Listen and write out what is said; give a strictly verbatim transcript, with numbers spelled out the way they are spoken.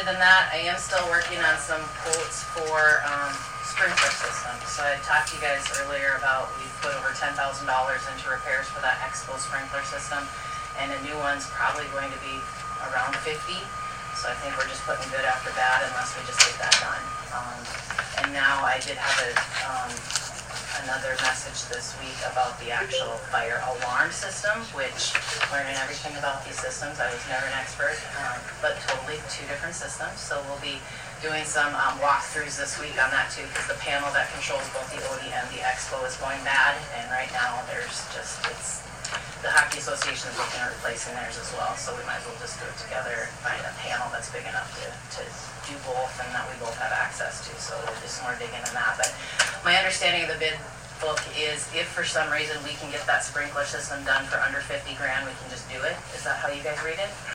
than that, I am still working on some quotes for um, sprinkler systems. So I talked to you guys earlier about we put over ten thousand dollars into repairs for that Expo sprinkler system, and a new one's probably going to be around fifty. So I think we're just putting good after bad unless we just get that done. Um, and now I did have a um, another message this week about the actual fire alarm system, which learning everything about these systems, I was never an expert, um, but totally two different systems. So we'll be doing some um, walkthroughs this week on that too, because the panel that controls both the O D and the Expo is going bad, and right now there's just, it's, the Hockey Association is looking at replacing theirs as well, so we might as well just do it together and find a panel that's big enough to, to do both and that we both have access to. So we'll do some more digging in that. But my understanding of the bid book is if for some reason we can get that sprinkler system done for under fifty grand, we can just do it. Is that how you guys read it?